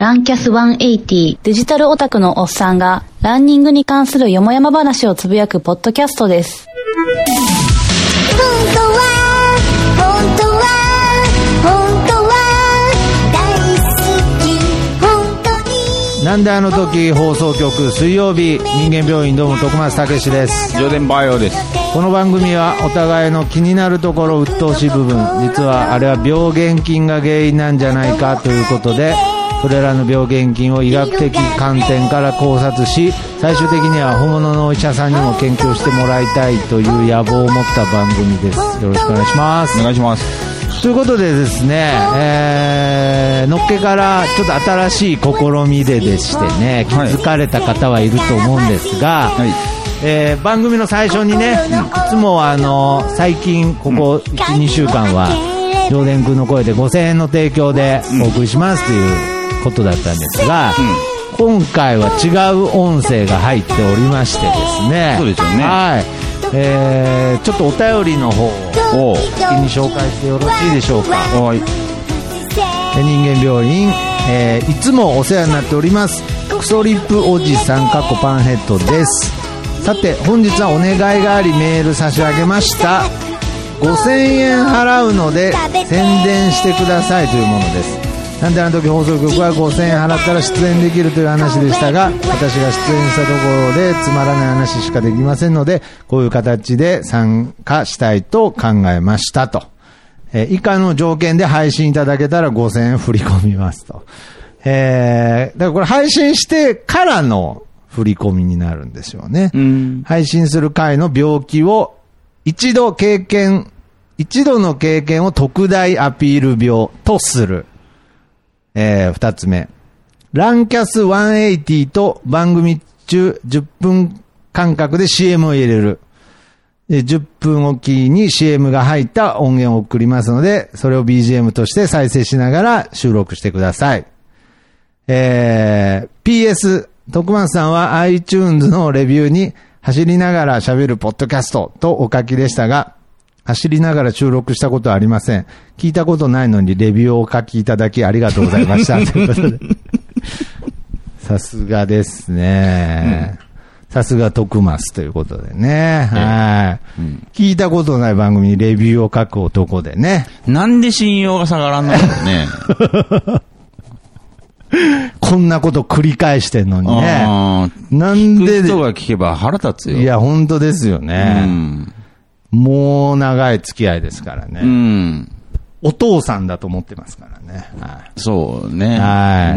ランキャス180。 デジタルオタクのおっさんがランニングに関するよもやま話をつぶやくポッドキャストです。 なんであの時放送局水曜日、人間病院どうも徳松武史です。 上田バイオです。 この番組はお互いの気になるところ、鬱陶しい部分、実はあれは病原菌が原因なんじゃないかということで、それらの病原菌を医学的観点から考察し、最終的には本物のお医者さんにも研究してもらいたいという野望を持った番組です。よろしくお願いします。 お願いします。 ということでですね、のっけからちょっと新しい試みでしてね、気づかれた方はいると思うんですが、番組の最初にね、いつも最近ここ 1,2 週間は上田君の声で5000円の提供でお送りしますということだったんですが、今回は違う音声が入っておりましてですね、 そうですよね。 はい、ちょっとお便りの方を先に紹介してよろしいでしょうか。 はい。 人間病院、いつもお世話になっておりますクソリップおじさんパンヘッドです。さて本日はお願いがありメール差し上げました。5000円払うので宣伝してくださいというものです。なんであの時放送局は5000円払ったら出演できるという話でしたが、私が出演したところでつまらない話しかできませんので、こういう形で参加したいと考えましたと。以下の条件で配信いただけたら5000円振り込みますと。だからこれ配信してからの振り込みになるんですよね。配信する回の病気を一度の経験を特大アピール病とする。二つ目。ランキャス180と番組中10分間隔で CM を入れる。10分おきに CM が入った音源を送りますので、それを BGM として再生しながら収録してください。PS、徳松さんは iTunes のレビューに走りながら喋るポッドキャストとお書きでしたが、走りながら収録したことはありません。聞いたことないのにレビューをお書きいただきありがとうございました。ということで。さすがですね。さすが徳松ということでね。はい、聞いたことない番組にレビューを書く男でね。 なんで信用が下がらんのだろうね。 こんなこと繰り返してんのにね。なんで。 聞く人が聞けば腹立つよ。 いや、本当ですよね。もう長い付き合いですからね。お父さんだと思ってますからね。はい、 そうね。 はい。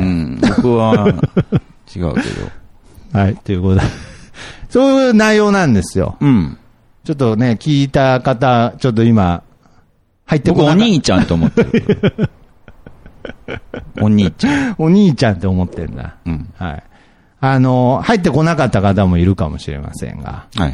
僕は違うけど。 はい、ということで。そういう内容なんですよ。ちょっとね、聞いた方、ちょっと今、入ってこなかった。 僕お兄ちゃんと思ってる。お兄ちゃん。 お兄ちゃんって思ってるんだ。はい。入ってこなかった方もいるかもしれませんが。はい。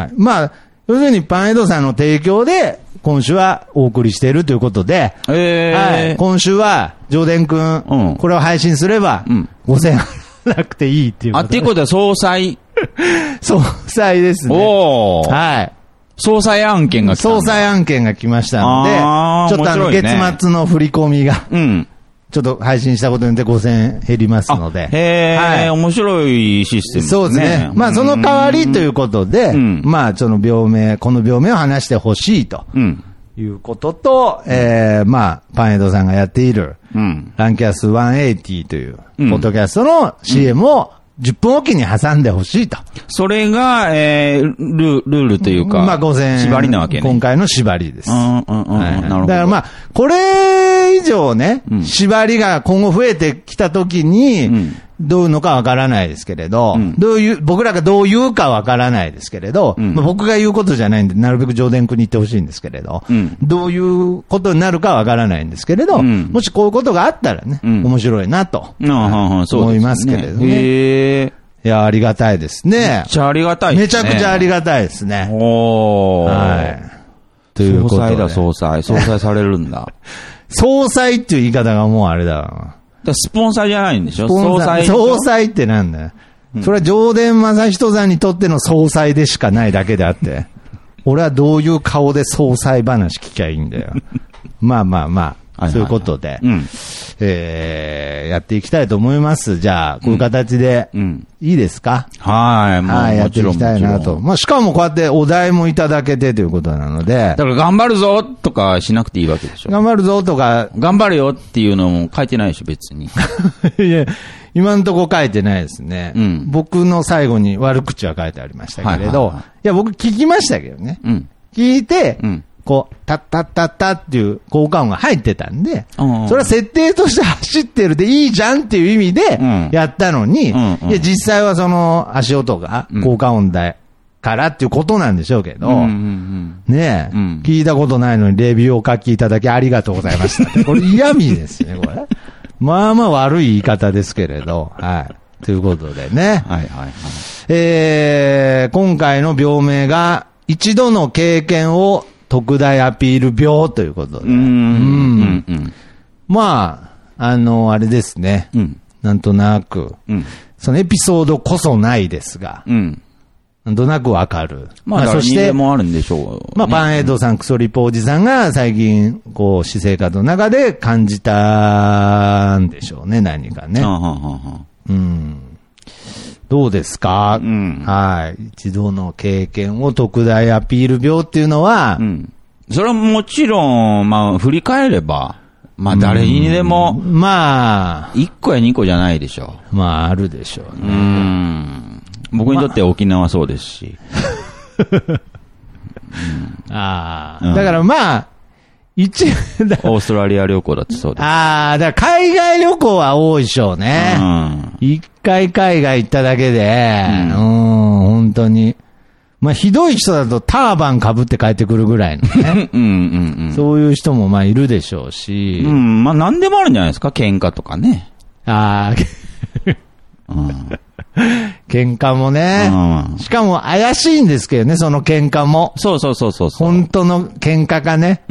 まあ、要するにパンエドさんの提供で、今週はお送りしているということで、はい、今週は、上田くん、これを配信すれば、5000円払わなくていいっていうことで。 っていうことは総裁。 総裁ですね。はい。 総裁案件が来た。 総裁案件が来ましたので、ちょっと月末の振り込みが、ちょっと配信したことによって5000円減りますので。 面白いシステムですね。 そうですね。まあその代わりということで、まあその病名、この病名を話してほしいと。いうことと、まあ、パンエドさんがやっている、ランキャス180という、ポッドキャストの CM を10分おきに挟んでほしいと。 それが、ルールというか、 まあ5000円。 縛りなわけね。 今回の縛りです。 なるほど。だからまあ、これ以上ね、縛りが今後増えてきたときに、どういうのかわからないですけれど、僕らがどう言うかわからないですけれど、まあ、僕が言うことじゃないんで、なるべく上田君に言ってほしいんですけれど、どういうことになるかわからないんですけれど、もしこういうことがあったらね、面白いなと思いますけれどね。いや、ありがたいですね。 めっちゃありがたいですね。 めちゃくちゃありがたいですね。 はい。 ということで。 総裁されるんだ。 総裁っていう言い方がもうあれだな。 スポンサーじゃないんでしょ？ 総裁ってなんだよ。それは上田正人さんにとっての総裁でしかないだけであって、俺はどういう顔で総裁話聞きゃいいんだよ。まあ、そういうことで、 やっていきたいと思います。じゃあ、こういう形で、いいですか？ はい、 はい、やっていきたいなと。まあ、しかもこうやってお題もいただけてということなので。だから頑張るぞとかしなくていいわけでしょ。 頑張るぞとか。 頑張るよっていうのも書いてないでしょ、別に。 いや、今んとこ書いてないですね。僕の最後に悪口は書いてありましたけれど、いや、僕聞きましたけどね。聞いて、こう、タッタッタッタっていう効果音が入ってたんで、それは設定として走ってるでいいじゃんっていう意味でやったのに、いや、実際はその足音が効果音だからっていうことなんでしょうけど、ねえ、聞いたことないのにレビューをお書きいただきありがとうございました。これ嫌味ですね、これ。まあまあ悪い言い方ですけれど、はい。ということでね。今回の病名が、一度の経験を特大アピール病ということで。まあ、あれですね。なんとなく、そのエピソードこそないですが、なんとなくわかる。 まあ、そして、もあるんでしょう。 まあ、パンエイドさん、クソリポおじさんが最近、こう、私生活の中で感じたんでしょうね、何かね。どうですか？はい。一度の経験を特大アピール病っていうのは、 それはもちろん、まあ、振り返れば、まあ、誰にでも、 まあ、 1個や2個じゃないでしょう。まあ、あるでしょうね。 僕にとって沖縄はそうですし。 だからまあ、 オーストラリア旅行だってそうです。 だから海外旅行は多いでしょうね。一回海外行っただけで、本当に。まあ、ひどい人だとターバン被って帰ってくるぐらいのね。そういう人もまあいるでしょうし。 まあ、何でもあるんじゃないですか、喧嘩とかね。 喧嘩もね、しかも怪しいんですけどね、その喧嘩も。 そう。 本当の喧嘩がね。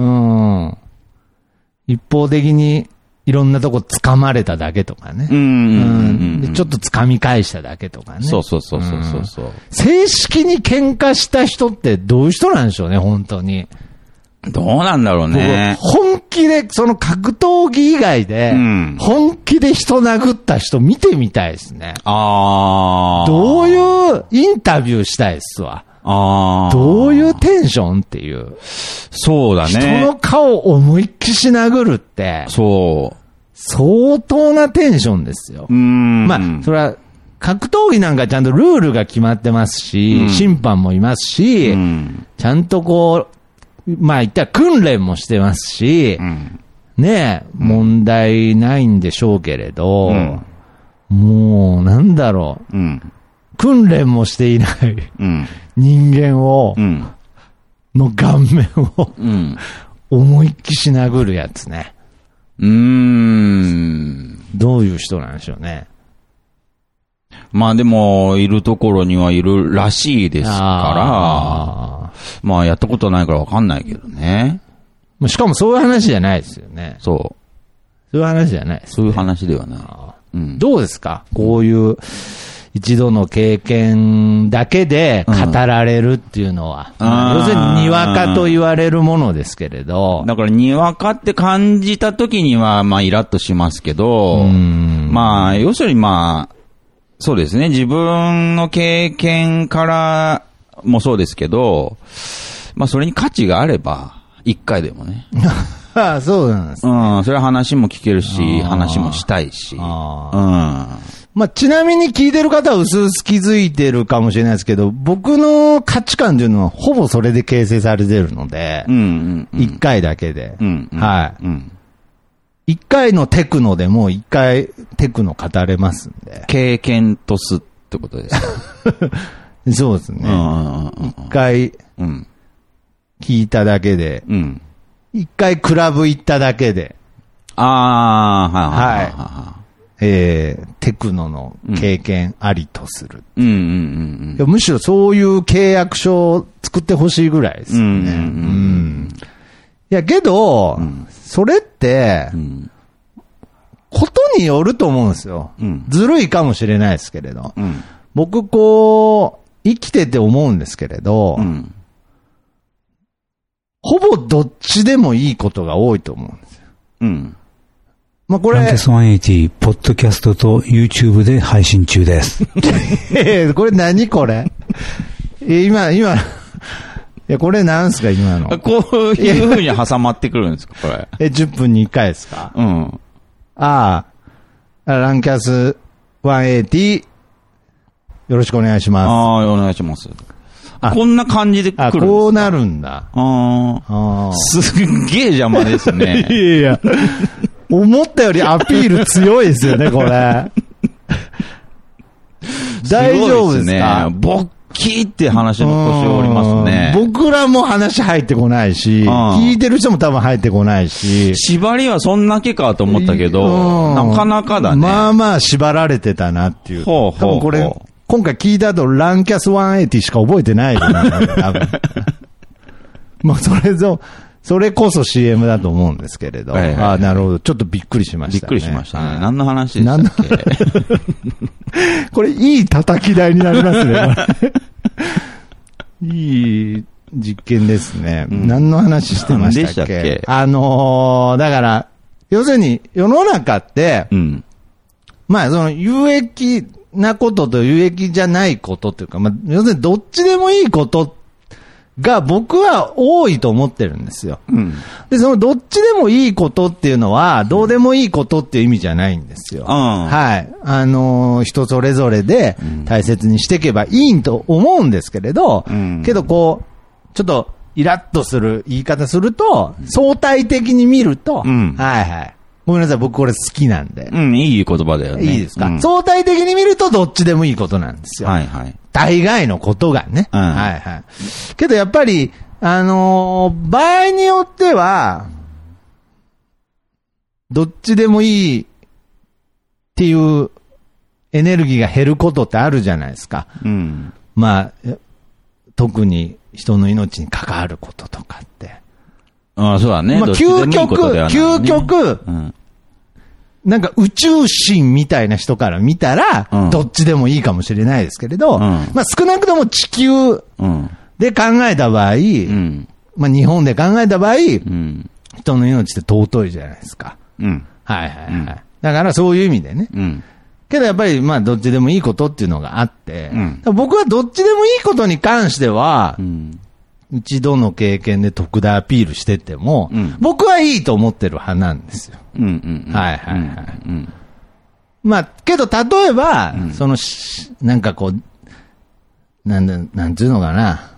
一方的にいろんなとこ掴まれただけとかね。ちょっと掴み返しただけとかね。 そう。 正式に喧嘩した人ってどういう人なんでしょうね、本当に。 どうなんだろうね。 本気で、その格闘技以外で、本気で人殴った人見てみたいですね。どういうインタビューしたいっすわ。どういうテンションっていう。 そうだね。 人の顔を思いっきし殴るって。相当なテンションですよ。まあ、それは、格闘技なんかちゃんとルールが決まってますし、審判もいますし、ちゃんとこう、まあ言ったら訓練もしてますし、ねえ、問題ないんでしょうけれど、もうなんだろう、訓練もしていない、人間を、の顔面を、思いっきし殴るやつね。どういう人なんでしょうね。 まあでも、いるところにはいるらしいですから、まあやったことないからわかんないけどね。 しかもそういう話じゃないですよね。そういう話じゃないです、ね。 そういう話ではない。 どうですか？こういう一度の経験だけで語られるっていうのは。要するににわかと言われるものですけれど。 だからにわかって感じた時には、まあイラッとしますけど、まあ要するにまあ、そうですね。自分の経験からもそうですけど、まあそれに価値があれば、一回でもね。 そうなんです、 ね。それは話も聞けるし、話もしたいし。 まあちなみに聞いてる方は薄々気づいてるかもしれないですけど、僕の価値観というのはほぼそれで形成されてるので、一回だけで。はい。一回のテクノでも一回テクノ語れますんで。 経験とすってことですか。 そうですね。一回聞いただけで、一回クラブ行っただけで、テクノの経験ありとする。むしろそういう契約書を作ってほしいぐらいですよね。いや、けど、それって、ことによると思うんですよ。ずるいかもしれないですけれど。僕、こう、生きてて思うんですけれど、ほぼどっちでもいいことが多いと思うんですよ。 まあこれ。 ランキャス180、ポッドキャストと YouTube で配信中です。 これ何これ今、いや、これなんすか今の。 こういう風に挟まってくるんですかこれ。 10分に1回ですか？ うん。 ランキャス180、よろしくお願いします。 お願いします。こんな感じで来るんですか？ こうなるんだ。 すっげえ邪魔ですね。 いやいや、思ったよりアピール強いですよね、これ。大丈夫ですか？ ボッキーって話の腰折りますね。 僕らも話入ってこないし、聞いてる人も多分入ってこないし。 縛りはそんだけかと思ったけど、なかなかだね。 まあまあ縛られてたなっていう。多分これ、今回聞いた後、ランキャス180しか覚えてないよね、多分。まあそれこそ CM だと思うんですけれど。なるほど。ちょっとびっくりしましたね。 びっくりしましたね。何の話でしたっけ？ これいい叩き台になりますね。いい実験ですね。何の話してましたっけ？だから、要するに世の中って、まあその有益なことと有益じゃないことというか、まあ要するにどっちでもいいことが僕は多いと思ってるんですよ。で、そのどっちでもいいことっていうのは、どうでもいいことっていう意味じゃないんですよ。はい。人それぞれで大切にしていけばいいと思うんですけれど、けどこう、ちょっとイラッとする言い方すると、相対的に見ると、はいはい。ごめんなさい、僕これ好きなんで。 いい言葉だよね。 いいですか？相対的に見るとどっちでもいいことなんですよ。はいはい。大概のことがね。はいはい。けどやっぱり、場合によっては、どっちでもいいっていうエネルギーが減ることってあるじゃないですか。まあ、特に人の命に関わることとかって。 そうだね。 まあ、究極、なんか宇宙人みたいな人から見たら、どっちでもいいかもしれないですけれど、まあ少なくとも地球で考えた場合、まあ日本で考えた場合、人の命って尊いじゃないですか。はいはいはい。だからそういう意味でね。けどやっぱりまあどっちでもいいことっていうのがあって、僕はどっちでもいいことに関しては、一度の経験で特大アピールしてても、僕はいいと思ってる派なんですよ。はいはいはい。まあ、けど例えば、なんかこう、なんつうのかな、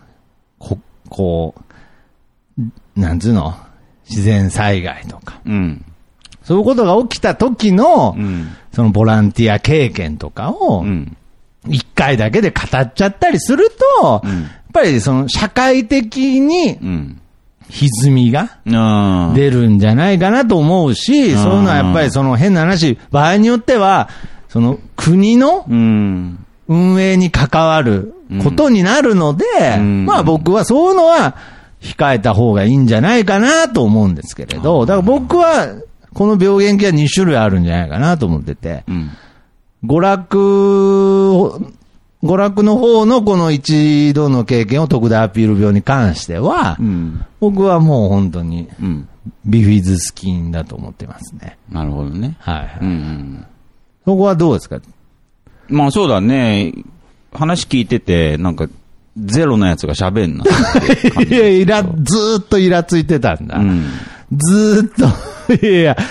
なんつうの、自然災害とか、そういうことが起きた時の、そのボランティア経験とかを、一回だけで語っちゃったりすると、やっぱりその社会的に歪みが出るんじゃないかなと思うし、そういうのはやっぱりその変な話、場合によっては、その国の運営に関わることになるので、まあ僕はそういうのは控えた方がいいんじゃないかなと思うんですけれど、だから僕はこの病原菌は2種類あるんじゃないかなと思ってて、娯楽の方のこの一度の経験を特大アピール病に関しては、僕はもう本当に、ビフィズス菌だと思ってますね。 なるほどね。 はい、そこはどうですか？ まあそうだね。話聞いてて、なんか、ゼロのやつが喋んな。 いや、ずーっとイラついてたんだ。ずーっと、いや、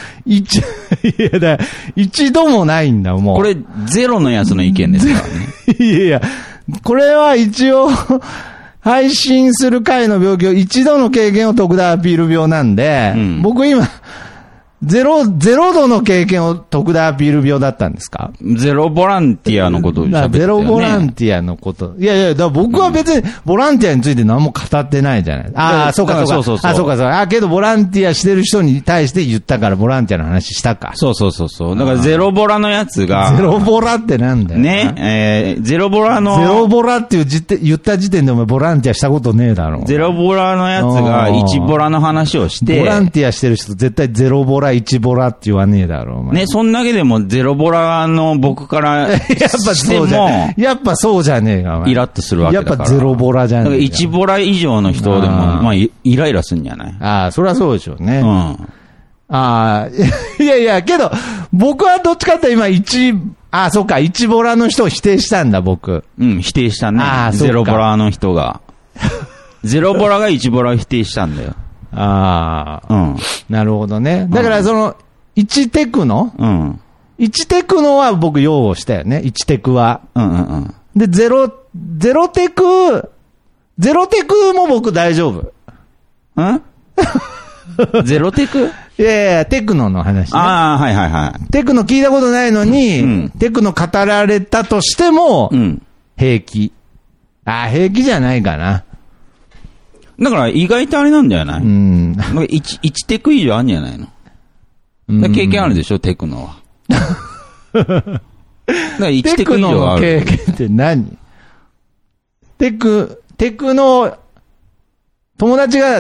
一度もないんだ、もう。 これ、ゼロのやつの意見ですからね。 いや、これは一応、配信する回の病気を一度の経験を特大アピール病なんで、僕今、ゼロ度の経験を特大アピール病だったんですか？ ゼロボランティアのことを喋ってたよね。 ゼロボランティアのこと。いやいや、だから僕は別にボランティアについて何も語ってないじゃない。そうか。けどボランティアしてる人に対して言ったからボランティアの話したか。 そう。だからゼロボラのやつが。 ゼロボラってなんだよ。 ね、ゼロボラの。 ゼロボラっていう言った時点でお前ボランティアしたことねえだろ。 ゼロボラのやつが1ボラの話をして。 ボランティアしてる人絶対ゼロボラ1ボラって言わねえだろ、お前。 ね、そんだけでもゼロボラの僕からしても、 やっぱそうじゃねえか、お前。 イラッとするわけだから。 やっぱゼロボラじゃねえか。 だから1ボラ以上の人でも、まあ、イライラするんじゃない？ そりゃそうでしょうね。 ああ、いやいや、けど、僕はどっちかって今そうか、1ボラの人を否定したんだ、僕。 うん、否定したね。ゼロボラの人が。ゼロボラが1ボラを否定したんだよ。 ああ、 うん。 なるほどね。だから1テクノ、 うん。 1テクノは僕擁護したよね、1テクは。 うんうんうん。 で、ゼロテクも僕大丈夫。 んゼロテクいやいや、テクノの話、ね。 ああ、はいはいはい。 テクノ聞いたことないのに、テクノ語られたとしても、平気。平気じゃないかな。 だから意外とあれなんじゃない1テク以上あるんじゃないの経験あるでしょ、テクノは。だから1テク以上ある。 テクノの経験って何？テクノ、友達が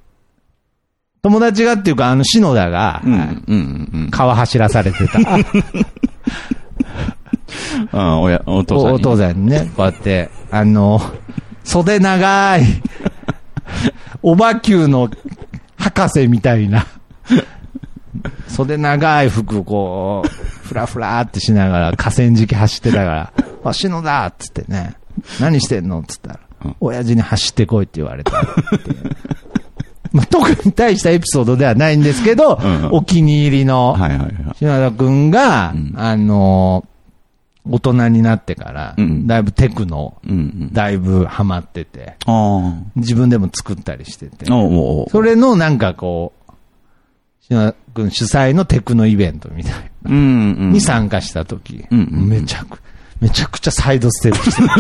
っていうか、篠田が、川走らされてた。お父さんにね、こうやって、袖長い、おばきゅうの博士みたいな、袖長い服をこう、ふらふらってしながら河川敷走ってたから、篠田っつってね、何してんのっつったら、親父に走ってこいって言われたって。特に大したエピソードではないんですけど、お気に入りの、篠田くんが、大人になってから、だいぶテクノ、だいぶハマってて、自分でも作ったりしてて、それのなんかこう、篠田くん主催のテクノイベントみたいな、に参加したとき、めちゃくちゃサイドステップして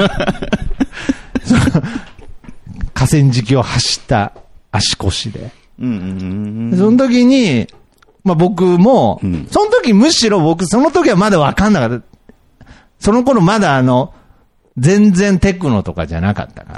河川敷を走った足腰で。その時に、僕も、その時むしろ僕、その時はまだわかんなかった。その頃まだ全然テクノとかじゃなかったから。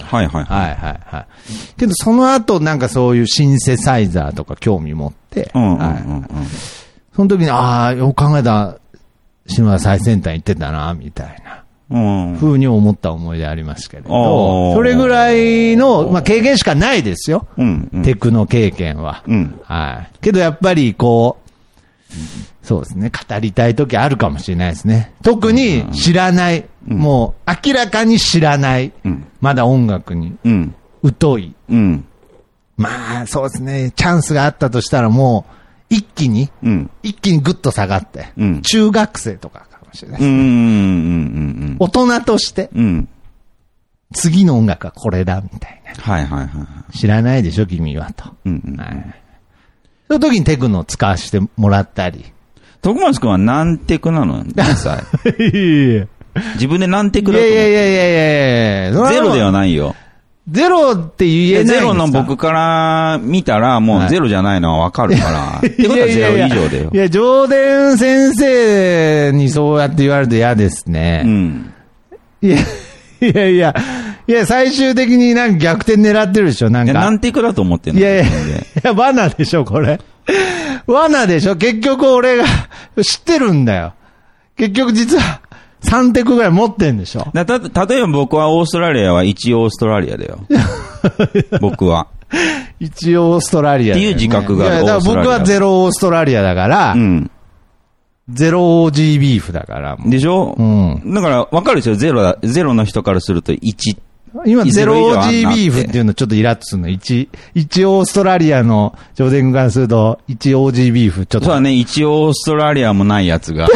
けどその後なんかそういうシンセサイザーとか興味持って、その時に、よく考えた、篠田最先端行ってたな、みたいな。風に思った思い出ありますけれど、それぐらいの、経験しかないですよ。テクノ経験は。けどやっぱりこう、そうですね、語りたい時あるかもしれないですね。特に知らない、もう明らかに知らない、まだ音楽に疎い。そうですね、チャンスがあったとしたらもう、一気にぐっと下がって、中学生とかかもしれないですね。大人として、次の音楽はこれだ、みたいな。知らないでしょ、君は、と。その時にテクノを使わせてもらったり。 徳松くんは何テクなの実際。自分で何テクだと思う？ いや。 ゼロではないよ。 ゼロって言えないんですか？ ゼロの僕から見たらもうゼロじゃないのはわかるから。ってことはゼロ以上だよ。 いや、上田先生にそうやって言われると嫌ですね。いや、最終的になんか逆転狙ってるでしょ、なんか。 何テクだと思ってんの？ いや、罠でしょ、これ。罠でしょ、結局俺が知ってるんだよ。結局実は3テクぐらい持ってんでしょ。 例えば僕はオーストラリアは一応オーストラリアだよ。僕は。 一応オーストラリア、 っていう自覚がある。 だから僕はゼロオーストラリアだから、ゼロ OG ビーフだから。 でしょ？だから分かるでしょ、ゼロの人からすると1。 今、ゼロ OG ビーフっていうのちょっとイラッとするの。1オーストラリアの上田君からすると、1 OG ビーフちょっと。 そうだね、1オーストラリアもないやつが。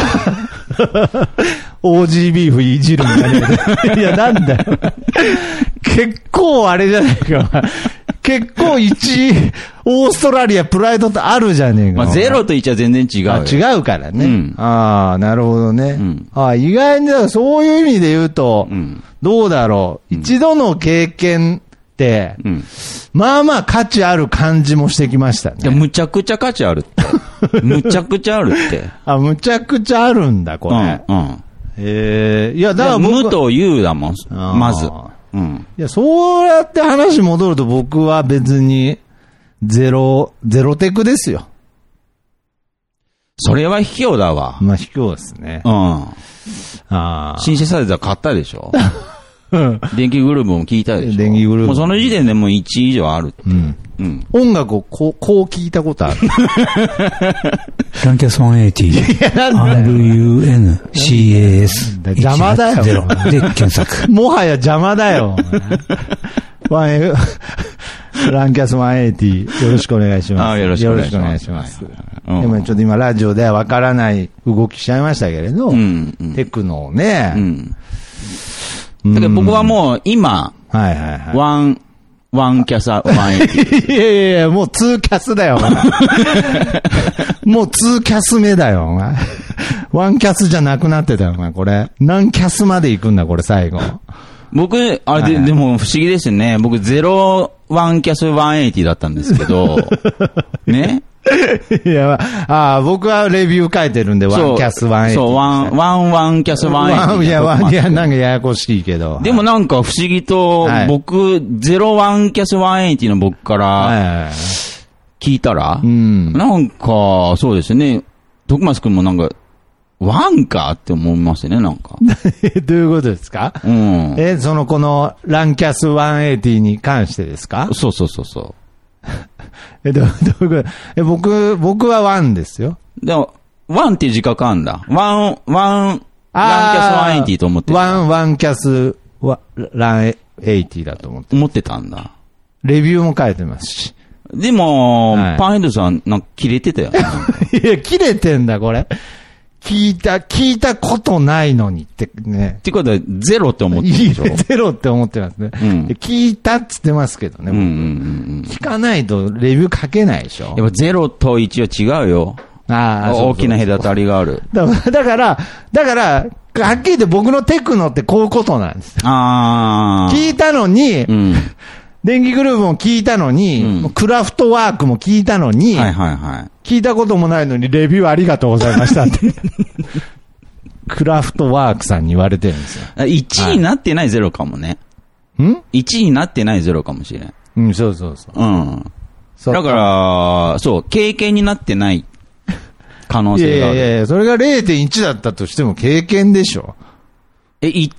OG ビーフいじるんだね。いや、なんだよ。結構あれじゃないか。結構1オーストラリアプライドってあるじゃねえか。 ゼロと1は全然違うよ。 違うからね。なるほどね。意外にそういう意味で言うと、どうだろう。一度の経験って、まあまあ価値ある感じもしてきましたね。 いや、むちゃくちゃ価値あるって。むちゃくちゃあるって。 むちゃくちゃあるんだ、これ。いや、だから無と有だもん、まず。 いや、そうやって話戻ると僕は別に、ゼロテクですよ。 それは卑怯だわ。 卑怯ですね。 シンセサイザー買ったでしょ電気グループも聞いたでしょ。 電気グループ。 もうその時点でもう1以上あるって。 音楽をこう聞いたことある。 ランキャス180。RUNCAS。 邪魔だよ。 で検索。 もはや邪魔だよ。ランキャス180。よろしくお願いします。 よろしくお願いします。 でもちょっと今ラジオではわからない動きしちゃいましたけれど、テクノをね。 だから僕はもう今、ワンキャス180。 いやいやいや、もう2キャスだよ、お前。もう2キャス目だよ、お前。ワンキャスじゃなくなってたよ、お前、これ。何キャスまで行くんだ、これ、最後。 僕、あれでも不思議ですね。僕、01キャス180だったんですけど、ね。 いや、僕はレビュー書いてるんで、ワンキャス180。 そう、ワンキャス180。 いや、なんかややこしいけど。 でもなんか不思議と、僕、01キャス180の僕から聞いたら、なんか、そうですね、徳松くんもなんか、ワンかって思いますね、なんか。 どういうことですか？この、ランキャス180に関してですか？ そう。 どういうこと？僕はワンですよ。 でも、ワンっていう自覚あんだ。ランキャス180と思ってた。 ワンキャスラン80だと思ってたんだ。 レビューも書いてますし。 でも、パンヘッドさん、なんか切れてたよね。 いや、切れてんだ、これ。聞いたことないのにってね。 ってことは、ゼロって思ってるでしょ？ ゼロって思ってますね。聞いたっつってますけどね。聞かないとレビュー書けないでしょ？ やっぱゼロと1は違うよ。大きな隔たりがある。 だから、はっきり言って僕のテクノってこういうことなんです。聞いたのに、電気グルーヴも聞いたのに、クラフトワークも聞いたのに、聞いたこともないのにレビューありがとうございましたって。クラフトワークさんに言われてるんですよ。 1位になってないゼロかもね。1位になってないゼロかもしれん。 そう。 だから、そう、経験になってない可能性がある。 いや、それが 0.1 だったとしても経験でしょ。 1。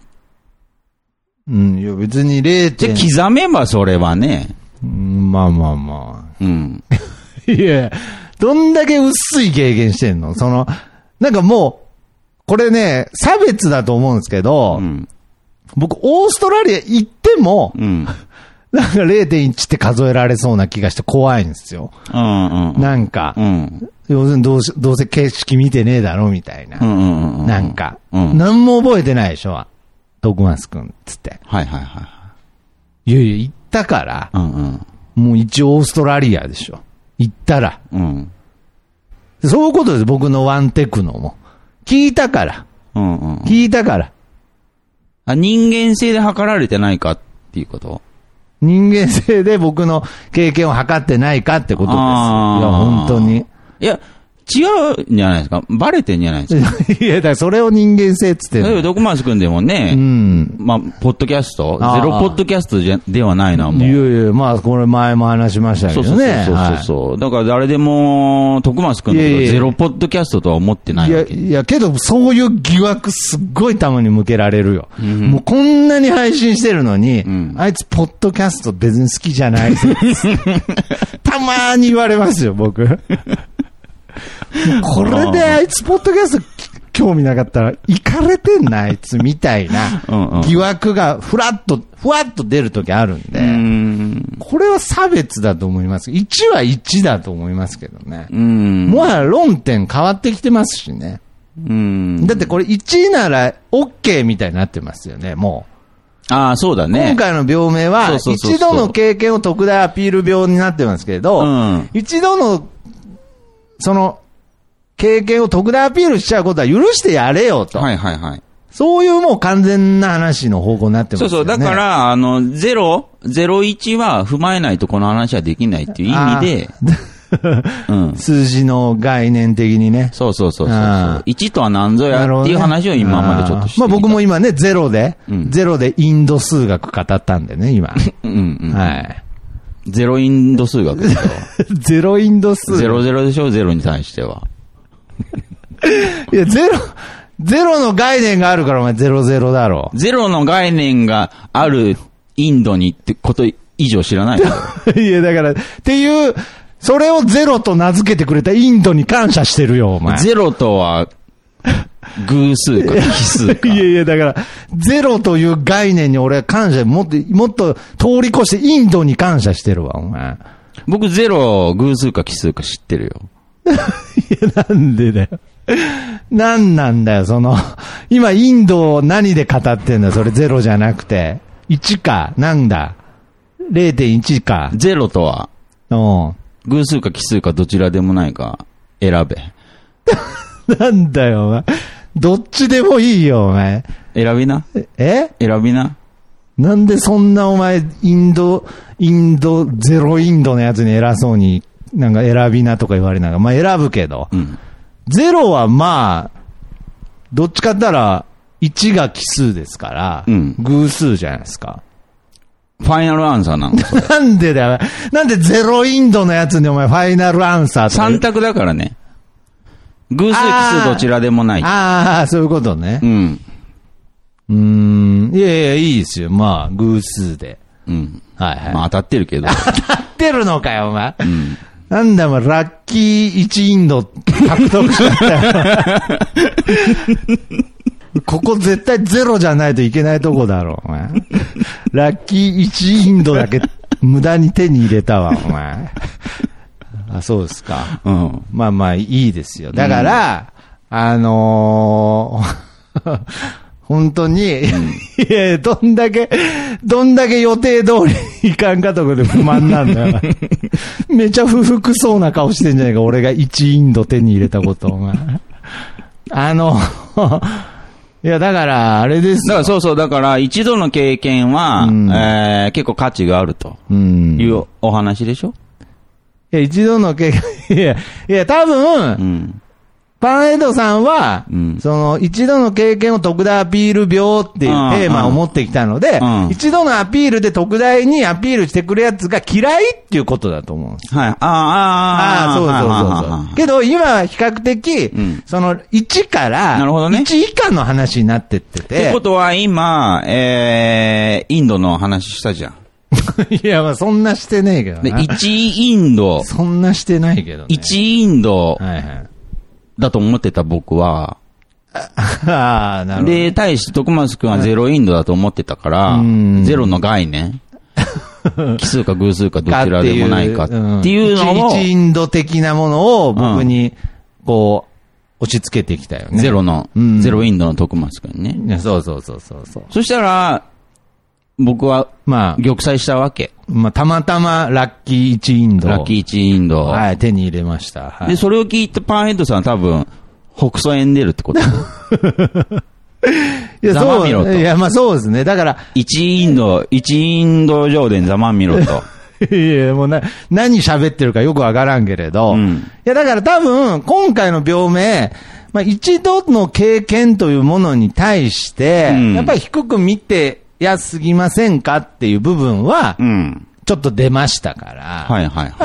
いや別に 0. じゃ刻めばそれはね。 まあ。いや、どんだけ薄い経験してんの？なんかもう、これね、差別だと思うんですけど、僕、オーストラリア行っても、なんか 0.1 って数えられそうな気がして怖いんですよ。なんか、要するにどうせ景色見てねえだろみたいな。なんか、何も覚えてないでしょ。徳松くん、つって。いや、行ったから、もう一応オーストラリアでしょ。行ったら。そういうことです、僕のワンテクノも。聞いたから。聞いたから。 人間性で測られてないかっていうこと？ 人間性で僕の経験を測ってないかってことです。いや、本当に。 いや、違うんじゃないですか。バレてんじゃないですか。 いや、だからそれを人間性っつってんの。 例えば、徳松くんでもね、まあ、ポッドキャストゼロポッドキャストではないな、もう。 いや、まあ、これ前も話しましたけどね。 そう。だから誰でも、徳松くんのことゼロポッドキャストとは思ってないわけ。 いや、けど、そういう疑惑すっごいたまに向けられるよ。もうこんなに配信してるのに、あいつポッドキャスト別に好きじゃない。たまーに言われますよ、僕。これであいつポッドキャスト興味なかったらイカれてんなあいつみたいな疑惑がふわっと出るときあるんで、これは差別だと思います。1は1だと思いますけどね。もはや論点変わってきてますしね。だってこれ1なら OK みたいになってますよね、もう。 そうだね。 今回の病名は一度の経験を特大アピール病になってますけれど、一度のその、経験を特大アピールしちゃうことは許してやれよと。そういうもう完全な話の方向になってますよね。 そう。だから、01は踏まえないとこの話はできないっていう意味で、 数字の概念的にね。 そう。1とは何ぞやっていう話を今までちょっとして。 まあ僕も今ね、ゼロでインド数学語ったんでね、今。はい。 ゼロインド数学でしょ。 ゼロインド数学。 ゼロゼロでしょ、ゼロに対しては。 いや、ゼロの概念があるからお前ゼロゼロだろ。 ゼロの概念があるインドにってこと言以上知らないけど。 いや、だから、っていう、それをゼロと名付けてくれたインドに感謝してるよ、お前。 ゼロとは、偶数か奇数か。 いやいや、だから、ゼロという概念に俺は感謝、もっと通り越してインドに感謝してるわ、お前。 僕ゼロ、偶数か奇数か知ってるよ。 いや、なんでだよ。なんなんだよ、今インドを何で語ってんだ、それゼロじゃなくて。1か、なんだ。0.1 か。 ゼロとは、偶数か奇数かどちらでもないか選べ。 なんだよ、お前。どっちでもいいよ、お前。 選びな。選びな。 なんでそんなお前、ゼロインドのやつに偉そうに、なんか選びなとか言われながら、まあ選ぶけど。ゼロはまあ、どっちかって言ったら、1が奇数ですから、偶数じゃないですか。 ファイナルアンサーなのなんでだよ。なんでゼロインドのやつにお前ファイナルアンサーって。 3択だからね。偶数奇数どちらでもない。 ああ、そういうことね。いやいや、いいですよ。まあ、偶数で。はいはい。 まあ当たってるけど。 当たってるのかよ、お前。なんだ、お前、ラッキー1インド獲得しちゃったよ。ここ絶対ゼロじゃないといけないとこだろ、お前。ラッキー1インドだけ無駄に手に入れたわ、お前。あ、そうですか。まあまあ、いいですよ。だから、本当に、いやどんだけ予定通りいかんかとこで不満なんだよ。めちゃ不服そうな顔してんじゃないか、俺が1インド手に入れたことを、お前。いや、だから、あれですよ。 だからそう、だから一度の経験は、結構価値があるというお話でしょ？ いや、一度の経験、いや、多分、パンエイドさんは、一度の経験を特大アピール病っていうテーマを持ってきたので、一度のアピールで特大にアピールしてくるやつが嫌いっていうことだと思うんです。 はい。 そう。けど、今は比較的、1から、 なるほどね。 1以下の話になってってて。 ってことは今、インドの話したじゃん。 いや、まあ、そんなしてねえけどな。 で、1インド。 そんなしてないけどね。 1インド。だと思ってた僕は。 なるほど。 で、対して徳松くんはゼロインドだと思ってたから、ゼロの概念。奇数か偶数かどちらでもないかっていうのを。 1インド的なものを僕に、こう、押し付けてきたよね。 ゼロインドの徳松くんね。 そう。そしたら、僕は、まあ、玉砕したわけ。 まあ、たまたま、ラッキー1インド。 ラッキー1インド。 はい、手に入れました。はい、 で、それを聞いたパンヘッドさんは多分、北総園出るってこといや、 ざまみろと。 いや、まあそうですね。だから、 1インド上でざまみろと。 いや、もう何喋ってるかよくわからんけれど。いや、だから多分、今回の病名、まあ一度の経験というものに対して、やっぱり低く見て、すぎませんかっていう部分は、ちょっと出ましたから。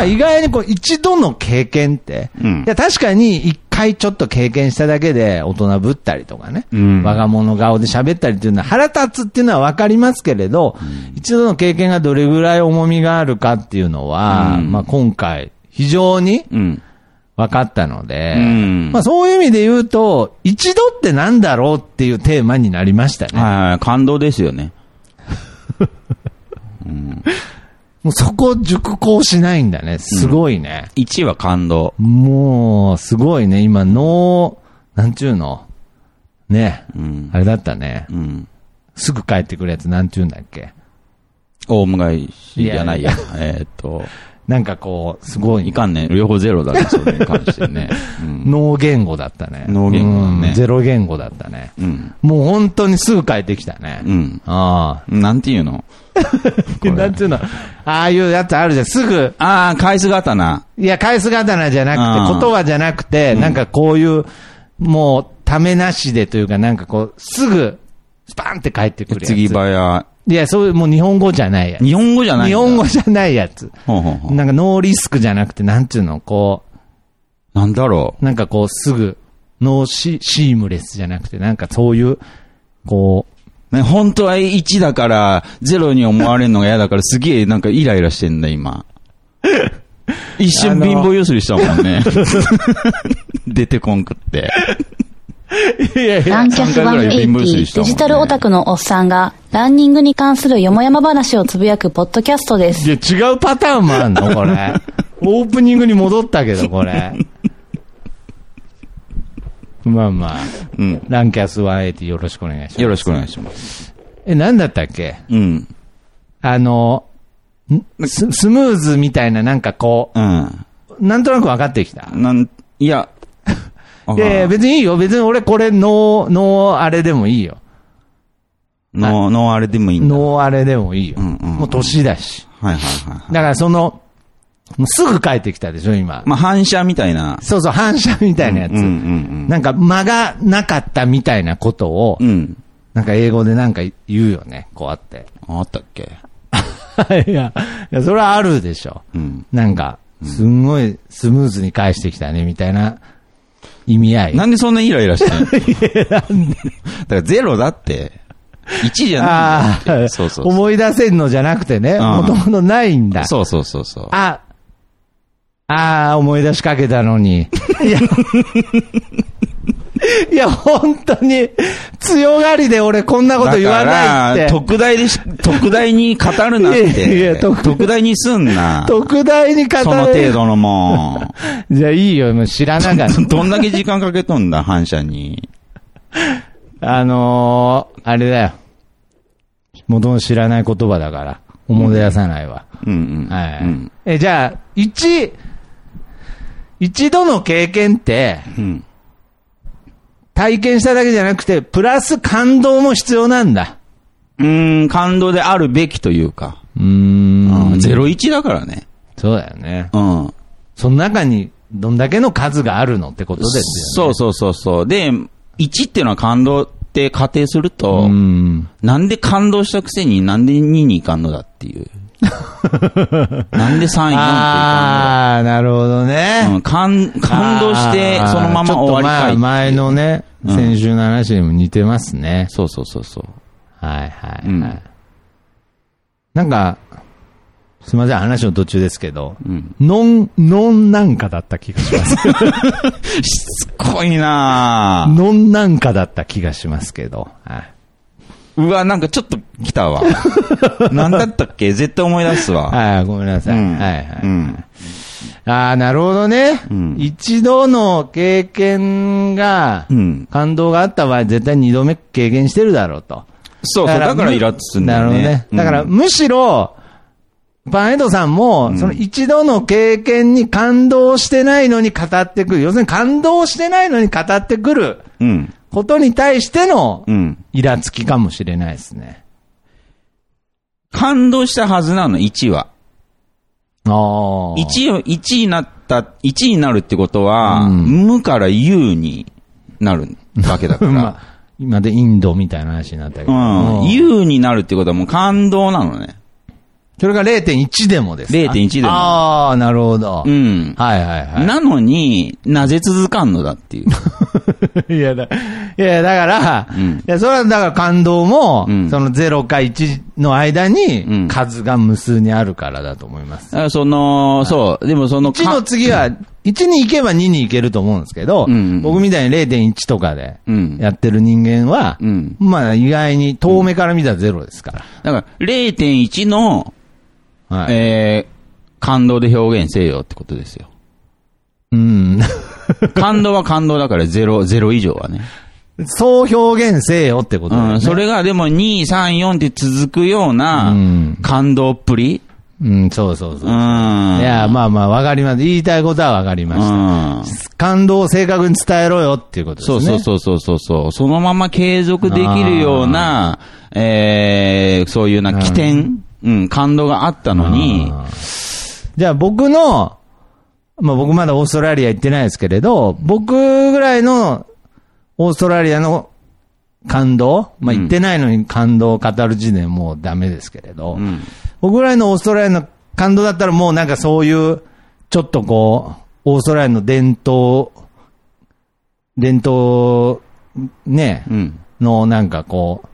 意外にこう一度の経験って、いや確かに一回ちょっと経験しただけで大人ぶったりとかね、我が物顔で喋ったりっていうのは腹立つっていうのはわかりますけれど、一度の経験がどれぐらい重みがあるかっていうのは、まあ今回非常に分かったので、まあそういう意味で言うと、一度ってなんだろうっていうテーマになりましたね。 感動ですよね。 もうそこ熟考しないんだね。すごいね。 1は感動。 もう、すごいね。今、なんちゅうのね。あれだったね。すぐ帰ってくるやつ、なんちゅうんだっけ。 オウム返しじゃないや。 なんかこう、すごい。 いかんね。両方ゼロだね、それに関してね。 脳言語だったね。 脳言語ね。 ゼロ言語だったね。もう本当にすぐ帰ってきたね。 なんていうのなんていうのああいうやつあるじゃん。すぐ。 返す刀。 いや、返す刀じゃなくて、言葉じゃなくて、なんかこういう、もう、ためなしでというか、なんかこう、すぐ、スパンって帰ってくるやつ。 次早。 いや、そういう、もう日本語じゃないやつ。 日本語じゃない日本語じゃないやつ。なんかノーリスクじゃなくて、なんていうの、こう。なんだろう。なんかこう、すぐ、ノーシームレスじゃなくて、なんかそういう、こう。 ね、本当は1だから0に思われるのが嫌だからすげえなんかイライラしてんだ今。一瞬貧乏ゆすりしたもんね。出てこんくって。 ランキャス180デジタルオタクのおっさんがランニングに関するよもやま話をつぶやくポッドキャストです。 いや違うパターンもあんのこれ。オープニングに戻ったけどこれ。まあまあ、うん、ランキャス180よろしくお願いします。 よろしくお願いします。 何だったっけ？ うん。 スムーズみたいななんかこう、うん、なんとなく分かってきた。 いや、 いや別にいいよ。別に俺これノーあれでもいいよ。 ノーあれでもいいんだ。 ノーあれでもいいよ。うんうんうん、もう年だし。 はいはいはい、はい。 だからもうすぐ帰ってきたでしょ、今。 まあ、反射みたいな。 そうそう、反射みたいなやつ。なんか間がなかったみたいなことを、うん、なんか英語でなんか言うよね、こうやって。 あったっけいや、それはあるでしょ。うん、なんか、すんごいスムーズに返してきたね、みたいな意味合い。 なんでそんなイライラしてんのだからゼロだって。1じゃないんだって。そうそうそう。 思い出せんのじゃなくてね、もともとないんだ。 そうそうそうそう。 思い出しかけたのに。いや、本当に、強がりで俺こんなこと言わないって。 特大に語るなって。いや特大にすんな。 特大に語る。 その程度のもん。じゃあいいよ、もう知らなかった。 どんだけ時間かけとんだ、反射に。 あれだよ。元々知らない言葉だから、思い出さないわ。うんうん。はい。うん、じゃあ、一度の経験って、うん、体験しただけじゃなくて、プラス感動も必要なんだ。 感動であるべきというか。01だからね。 そうだよね。うん。その中にどんだけの数があるのってことですよね。 そう。で、1っていうのは感動って仮定すると、なんで感動したくせになんで2にいかんのだっていう。なんで3、4っていかんのだ。 なるほどね。 感動してそのまま終わりたい。 前のね、先週の話にも似てますね。 そう。 はい。なんか、すいません、話の途中ですけど、ノンなんかだった気がします。 しつこいなぁ。 ノンなんかだった気がしますけど。はい、 うわ、なんかちょっと来たわ。なんだったっけ絶対思い出すわ。 はい、ごめんなさい。はい。なるほどね。一度の経験が、感動があった場合、絶対二度目経験してるだろうと。 そう、だからイラッとするんだよね。 なるほどね。だからむしろ、パンエドさんも、その一度の経験に感動してないのに語ってくる。要するに感動してないのに語ってくる。ことに対しての、イラつきかもしれないですね。 感動したはずなの、1は。1になるってことは、無から有になるわけだから。 今でインドみたいな話になったけど。 有になるってことはもう感動なのね。 それが 0.1 でもですか？ 0.1 でも。 なるほど。はい。 なのになぜ続かんのだっていう。 いや、だから、いや、それはだから感動も、その0か1の間に、数が無数にあるからだと思います。 そう、でもその 1の次は、1に行けば2に行けると思うんですけど、僕みたいに 0.1 とかでやってる人間は、まあ意外に遠目から見たら0ですから。 だから 0.1 の、感動で表現せよってことですよ。感動は感動だから0以上はね。 そう表現せよってことだよね。 それがでも2、3、4って続くような感動っぷり。 そう。いや、まあわかります。言いたいことはわかりました。感動を正確に伝えろよっていうことですね。 そう。そのまま継続できるような、そういうな起点。感動があったのに。 じゃあ僕の、僕まだオーストラリア行ってないですけれど、僕ぐらいのオーストラリアの感動、行ってないのに感動を語る時点もうダメですけれど、僕ぐらいのオーストラリアの感動だったらもうなんかそういう、ちょっとこう、オーストラリアの伝統ね、のなんかこう、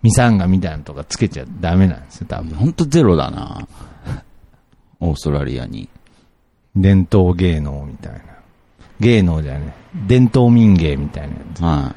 ミサンガみたいなのとかつけちゃダメなんですよ、多分。 ほんとゼロだな。オーストラリアに。 伝統芸能みたいな。芸能じゃね。伝統民芸みたいなやつ。 はい。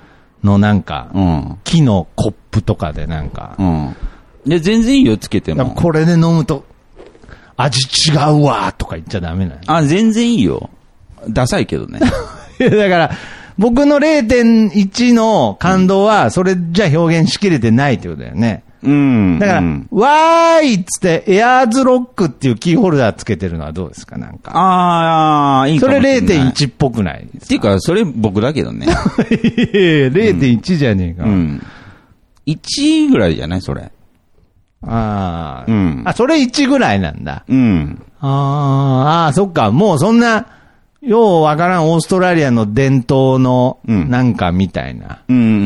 のなんか、 うん。 木のコップとかでなんか。 うん。で、全然いいよ、つけても。 これで飲むと、味違うわとか言っちゃダメなの。 あ、全然いいよ。ダサいけどね。 だから、僕の 0.1 の感動は、それじゃ表現しきれてないってことだよね。 うん。 だから、わーいっつって、エアーズロックっていうキーホルダーつけてるのはどうですか、なんか。 ああ、いいかもしれない。 それ 0.1 っぽくないですか。 っていうか、それ僕だけどね。 0.1 じゃねえか。 うん。1ぐらいじゃないそれ。 ああ。 うん。 あ、それ1ぐらいなんだ。 うん。 ああ、そっか。もうそんな、ようわからんオーストラリアの伝統のなんかみたいな。 うんうんうん。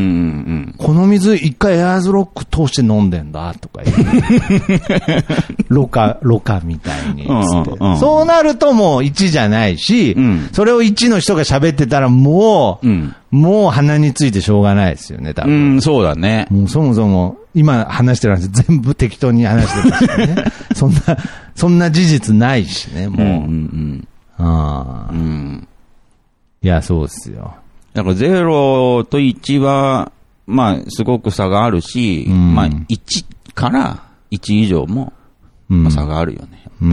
この水一回エアーズロック通して飲んでんだとか言ってろ過みたいにつって。そうなるともう1じゃないし、うん、それを1の人が喋ってたらもう、うん、もう鼻についてしょうがないですよね、多分。 うん、そうだね。 もうそもそも、今話してる話全部適当に話してますよね。そんな事実ないしね、もう。うんうんうんああ。うん。いや、そうっすよ。 だから0と1は、まあ、すごく差があるし、うん、まあ、1から1以上も、まあ、差があるよね。うん。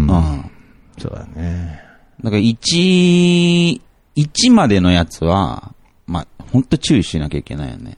そうだね。 だから1までのやつは、まあ、ほんと注意しなきゃいけないよね。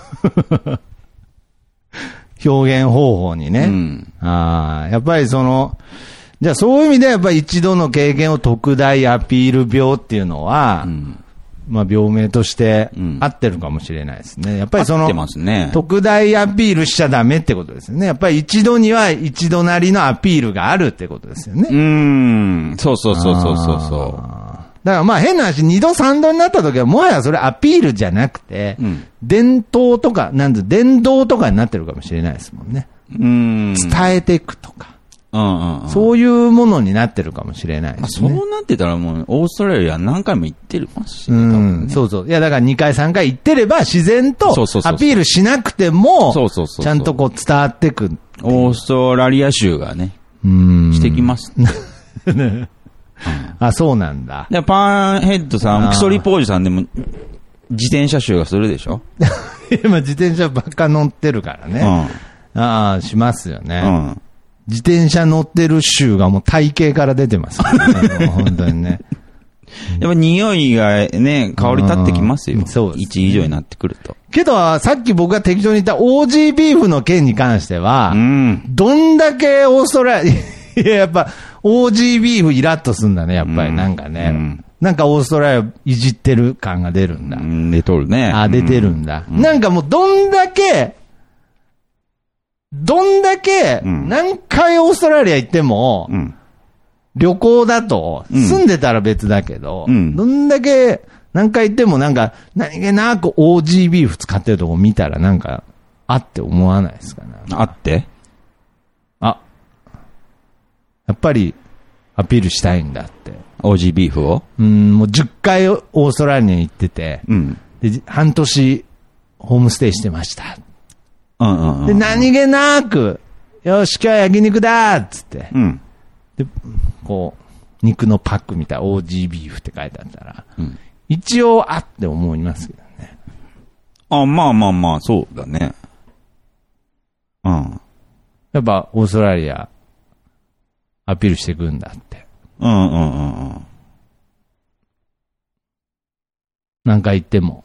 表現方法にね。うん。ああ、やっぱりじゃあそういう意味でやっぱり一度の経験を特大アピール病っていうのは、うん、まあ病名として合ってるかもしれないですね。やっぱり合ってますね。 特大アピールしちゃダメってことですよね。やっぱり一度には一度なりのアピールがあるってことですよね。 そうそうそうそうそう。 だからまあ変な話、2度3度になった時はもはやそれアピールじゃなくて、うん、伝統とか、伝道とかになってるかもしれないですもんね。伝えていくとか。そういうものになってるかもしれないですね。 そうなってたらもう、オーストラリア何回も行ってるますし、 ね。そうそう。いや、だから2回3回行ってれば自然とアピールしなくても、ちゃんとこう伝わってく。 オーストラリア州がね、してきます。 あ、そうなんだ。 でパンヘッドさん、クソリポージさんでも、自転車州がするでしょ今自転車ばっか乗ってるからね。ああ、しますよね。自転車乗ってる州がもう体型から出てますからね。本当にね。 やっぱ匂いがね、香り立ってきますよ。そうです、ね。1以上になってくると。 けど、さっき僕が適当に言ったオージービーフの件に関しては、どんだけオーストラリア、やっぱ、オージービーフイラッとすんだね、やっぱりなんかね。なんかオーストラリアいじってる感が出るんだ。 出とるね。 あ、出てるんだ。なんかもうどんだけ、何回オーストラリア行っても、旅行だと、住んでたら別だけど、どんだけ何回行ってもなんか、何気なく OG ビーフ使ってるとこ見たらなんか、あって思わないですかね。 あってやっぱり、アピールしたいんだって。 OG ビーフをもう10回オーストラリアに行ってて、で半年ホームステイしてました。で、何気なく、よし、今日は焼肉だーっつって、で、こう、肉のパックみたいな OG ビーフって書いてあったら、一応、あって思いますけどね。 まあ、そうだね。 やっぱ、オーストラリア、アピールしていくんだって。何回言っても。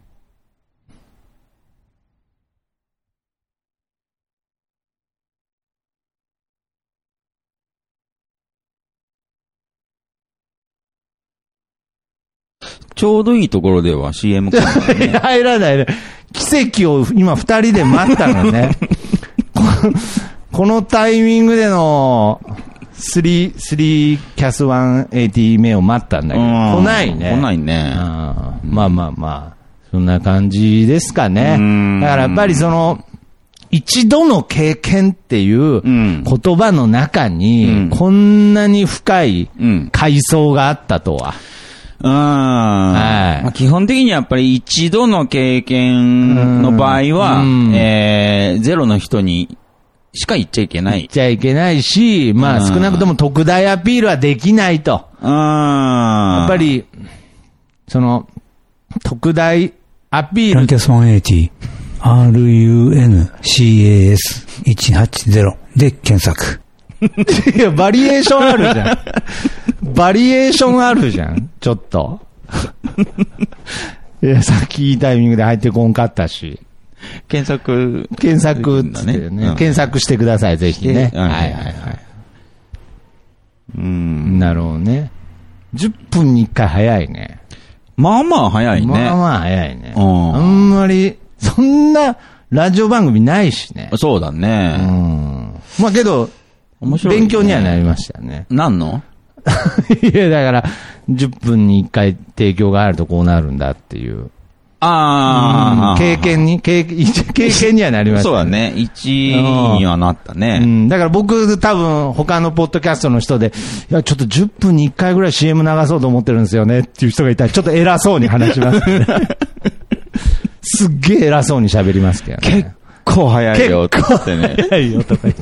ちょうどいいところでは CM か、 ね、入らないね。奇跡を今二人で待ったのね。このタイミングでの3キャス180目を待ったんだけど、来ないね。 来ないね。 まあ、そんな感じですかね。だからやっぱり一度の経験っていう言葉の中に、こんなに深い階層があったとは。 はい。まあ、基本的にやっぱり一度の経験の場合は、ゼロの人にしか言っちゃいけない。 言っちゃいけないし、まあ少なくとも特大アピールはできないと。やっぱり、その、特大アピール。 ランキャス180、RUNCAS180 で検索。 いや、バリエーションあるじゃん。バリエーションあるじゃん。ちょっと。いや、さっきいいタイミングで入ってこんかったし。 検索ってね、検索してください、ぜひね。はいはいはい。なるほどね。10分に1回早いね。 まあまあ早いね。 まあまあ早いね。あんまり、そんなラジオ番組ないしね。 そうだね。 まあけど、 面白いね、 勉強にはなりましたね。 何のいや、だから、10分に1回提供があるとこうなるんだっていう。経験にはなりました、ね。そうだね。1にはなったね。 だから僕多分他のポッドキャストの人で、いや、ちょっと10分に1回ぐらい CM 流そうと思ってるんですよねっていう人がいたら、ちょっと偉そうに話します、ね。すっげえ偉そうに喋りますけどね。 結構早いよってね。 早いよとか言って。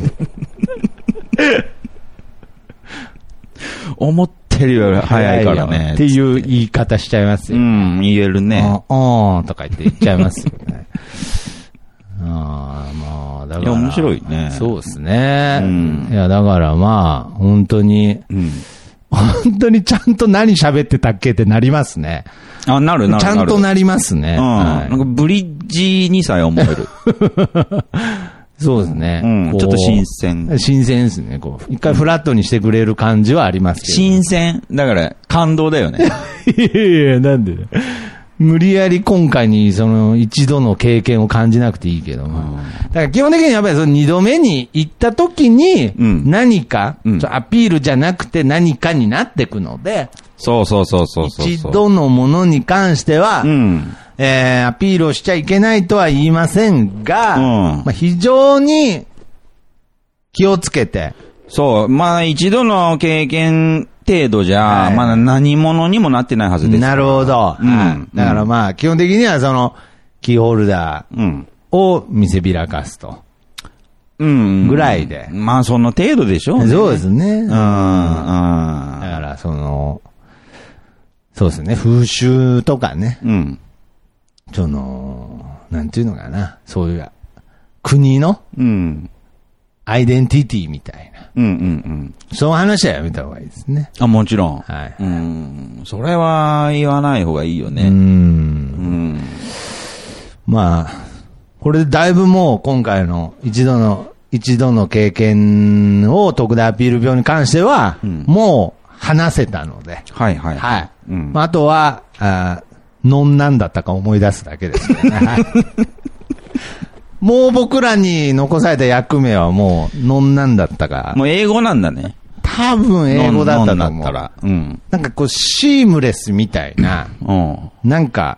思ってるより早いからね。 っていう言い方しちゃいますよ、 ね。言えるね。 とか言っちゃいますよね。まあ、だから。 いや、面白いね。 そうですね。いや、だからまあ、本当に、本当にちゃんと何喋ってたっけってなりますね。 なる。 ちゃんとなりますね。 なんかブリッジにさえ思える。 そうですね。 ちょっと新鮮。 新鮮ですね。一回フラットにしてくれる感じはありますけど。 新鮮。だから、感動だよね。 いや、なんで無理やり今回にその一度の経験を感じなくていいけども。だから基本的にやっぱりその二度目に行った時に、何か、アピールじゃなくて何かになっていくので、 そう。一度のものに関しては、アピールをしちゃいけないとは言いませんが、まあ、非常に気をつけて。 そう。まあ一度の経験程度じゃ、まだ何者にもなってないはずです。 なるほど。だからまあ基本的にはそのキーホルダーを見せびらかすと。ぐらいで。 まあその程度でしょうね。 そうですね。だからそうですね。風習とかね。なんていうのかな。そういう国のアイデンティティみたいな。そういう話はやめた方がいいですね。 もちろん。 はい。 それは言わない方がいいよね。 まあ、これでだいぶもう今回の一度の経験を特大アピール病に関しては、もう話せたので。 はい。 まあ、あとは、ノンなんだったか思い出すだけですけどね。もう僕らに残された役目はもう、ノンなんだったか。 もう英語なんだね。 多分英語だったと思う。 ノンだったら。 なんかこう、シームレスみたいな。なんか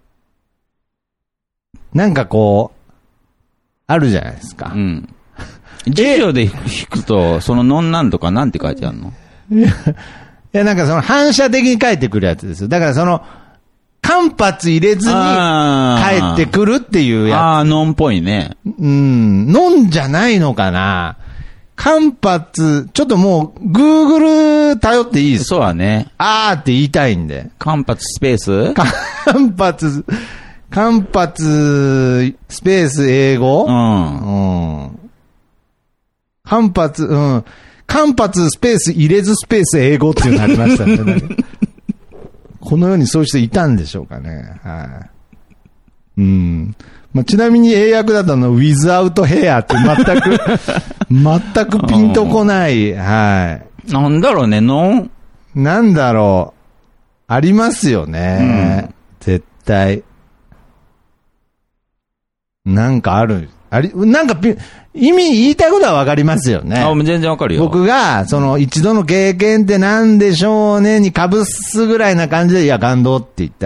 こう、あるじゃないですか。 辞書で引くと、そのノンなんとかなんて書いてあるの？ いや、なんかその反射的に書いてくるやつですよ。だからその、間髪入れずに帰ってくるっていうやつ。 ノンっぽいね。 ノンじゃないのかな。間髪、ちょっともう、Google 頼っていいですか？ そうだね。 って言いたいんで。 間髪スペース？ 間髪スペース英語？間髪スペース入れずスペース英語っていうのありましたね。このようにそういう人いたんでしょうかね。まあ、ちなみに英訳だったの without hair って全くピンとこない。 なんだろうね、 なんだろう。ありますよね。絶対。なんかある。なんか意味言いたいことはわかりますよね。 全然わかるよ。 僕が、その一度の経験ってなんでしょうねに被すぐらいな感じで、いや、感動って言った。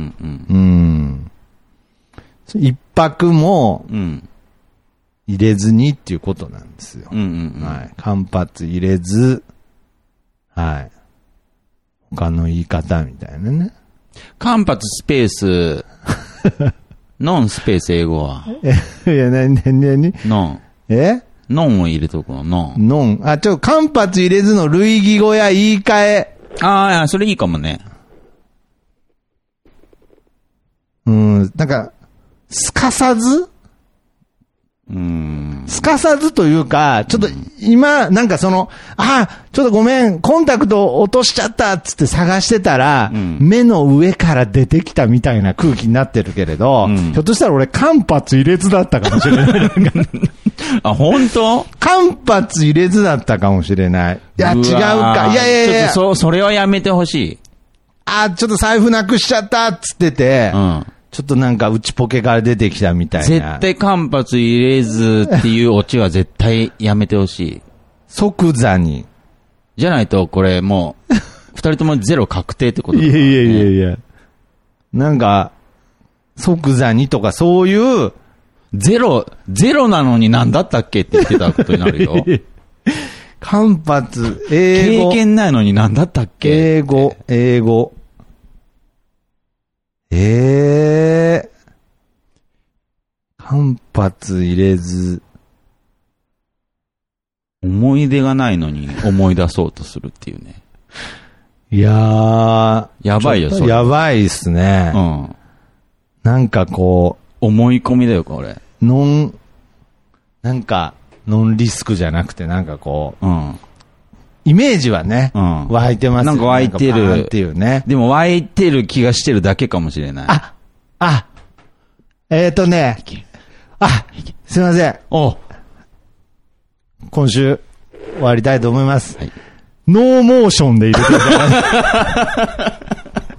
一泊も、入れずにっていうことなんですよ。間髪入れず、 他の言い方みたいなね。 間髪スペース、ノンスペース英語は。 いや、なにノン。ノンを入れとくの、ノン。 ノン。間髪入れずの類義語や言い換え。 ああ、それいいかもね。 なんか、すかさずすかさずというか、ちょっと今、なんかちょっとごめん、コンタクト落としちゃったっつって探してたら、目の上から出てきたみたいな空気になってるけれど、ひょっとしたら俺間髪入れずだったかもしれない。 あ、本当？ 間髪入れずだったかもしれない。いや、違うか。いや。 ちょっとそれはやめてほしい。 ちょっと財布なくしちゃったっつってて、ちょっとなんか内ポケから出てきたみたいな。 絶対間髪入れずっていうオチは絶対やめてほしい。 即座に。 じゃないとこれもう、二人ともゼロ確定ってことだ、ね。 いや。なんか、即座にとかそういう、 ゼロなのに何だったっけって言ってたことになるよ。 間髪、英語。 経験ないのに何だったっけ？ 英語。間髪入れず。 思い出がないのに思い出そうとするっていうね。 いやー。 やばいよ、それ。 やばいっすね。なんかこう。 思い込みだよ、これ。 なんか、ノンリスクじゃなくて、なんかこう。イメージはね、湧いてますよね。 なんか湧いてる。 っていうね。 でも湧いてる気がしてるだけかもしれない。 すいません。今週、終わりたいと思います。ノーモーションで入れてください。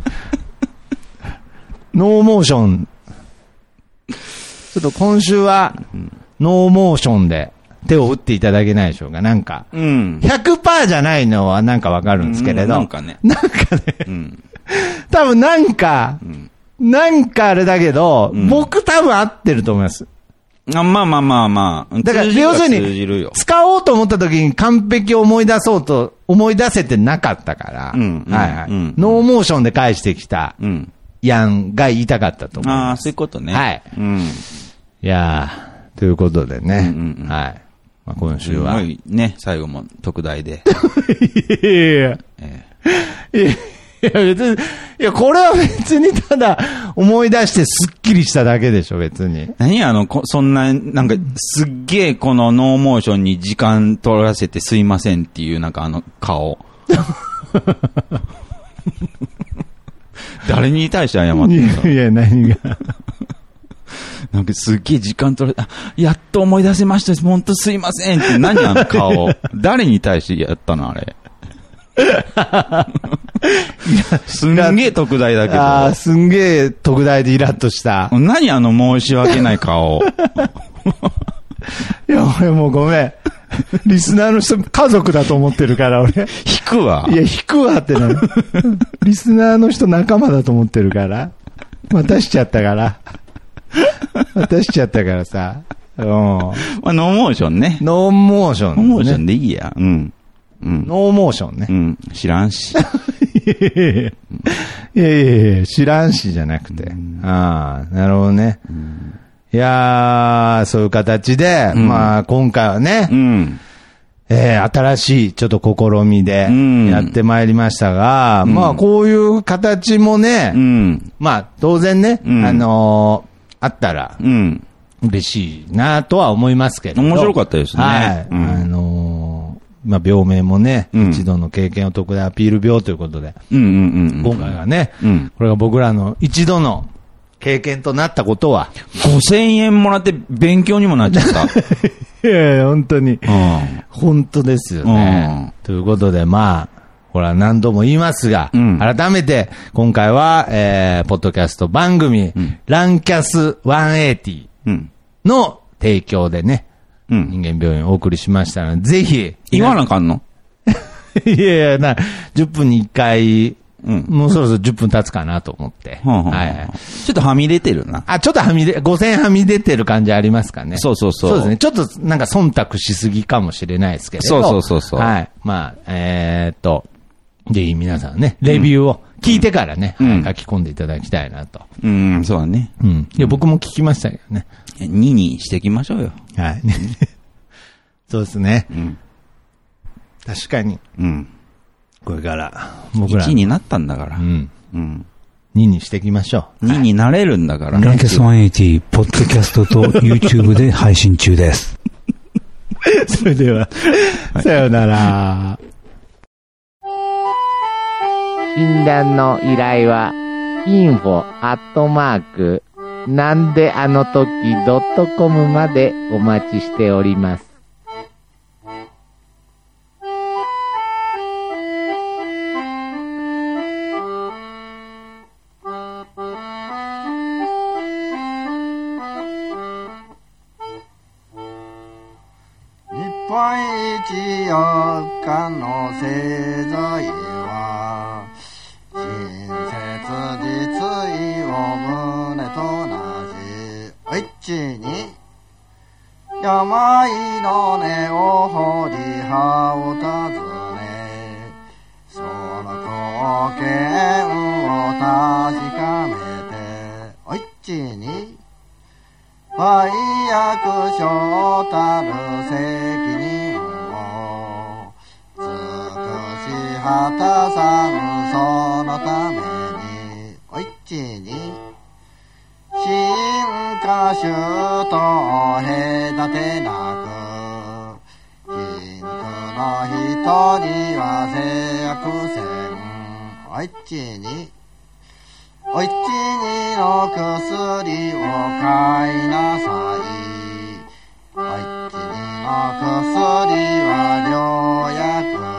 ノーモーション。ちょっと今週は、ノーモーションで手を打っていただけないでしょうか。なんか、100% じゃないのはなんかわかるんですけれど。 なんかね。 多分なんかあれだけど、僕多分合ってると思います。 まあ。 だから、要するに、使おうと思った時に完璧を思い出せてなかったから、ノーモーションで返してきた、やんが言いたかったと思います。 そういうことね。 はい。いやー、ということでね、はい。今週は。 ね、最後も特大で。 別に、これは別にただ思い出してスッキリしただけでしょ、別に。 そんな、なんか、すっげえこのノーモーションに時間取らせてすいませんっていう、なんか顔。誰に対して謝ってんの？ いや、何が。 なんかすっげえ時間取れ、やっと思い出せました。ほんとすいませんって、何あの顔。誰に対してやったのあれ。すんげえ特大だけど。 すんげえ特大でイラッとした。 何申し訳ない顔。 いや、俺もうごめん。リスナーの人、家族だと思ってるから、俺。 引くわ。 いや、引くわってな。リスナーの人仲間だと思ってるから。渡しちゃったから。さ。 ノーモーションね。 ノーモーション。 ノーモーションでいいや。ノーモーションね。 知らんし。 いや、知らんしじゃなくて。なるほどね。いやー、そういう形で、今回はね、新しいちょっと試みでやってまいりましたが、こういう形もね、当然ね、あったら、嬉しいなとは思いますけど。 面白かったですね。 はい。病名もね、一度の経験を特大アピール病ということで、今回はね、これが僕らの一度の経験となったことは、 5000円もらって勉強にもなっちゃった。 いや、本当に、本当ですよね。ということで、ほら、何度も言いますが、改めて、今回は、ポッドキャスト番組、ランキャス180の提供でね、人間病院をお送りしましたので、ぜひ。 言わなあかんの？ いや10分に1回、もうそろそろ10分経つかなと思って。ちょっとはみ出てるな。 ちょっと5000はみ出てる感じありますかね。 そう。 そうですね。ちょっとなんか忖度しすぎかもしれないですけど。 そう。 はい。 ぜひ皆さんね、レビューを聞いてからね、書き込んでいただきたいなと。 そうだね。 いや、僕も聞きましたけどね。 2にしていきましょうよ。 はい。そうですね。確かに。これから、僕ら。 1になったんだから。 2にしていきましょう。 2になれるんだからね。 ランキャス180、ポッドキャストと YouTube で配信中です。 それでは、さようなら。診断の依頼は、info@ なんであの時.com までお待ちしております。 日本一4日の製材は親切実意を胸と同じお一に病の根を掘り葉を尋ねその貢献を確かめてお一に売約所たる責任を尽くし果たさんそのためにお一に進化種と隔てなく貧苦の人には制約せんお一にお一にの薬を買いなさい。お一にの薬は良薬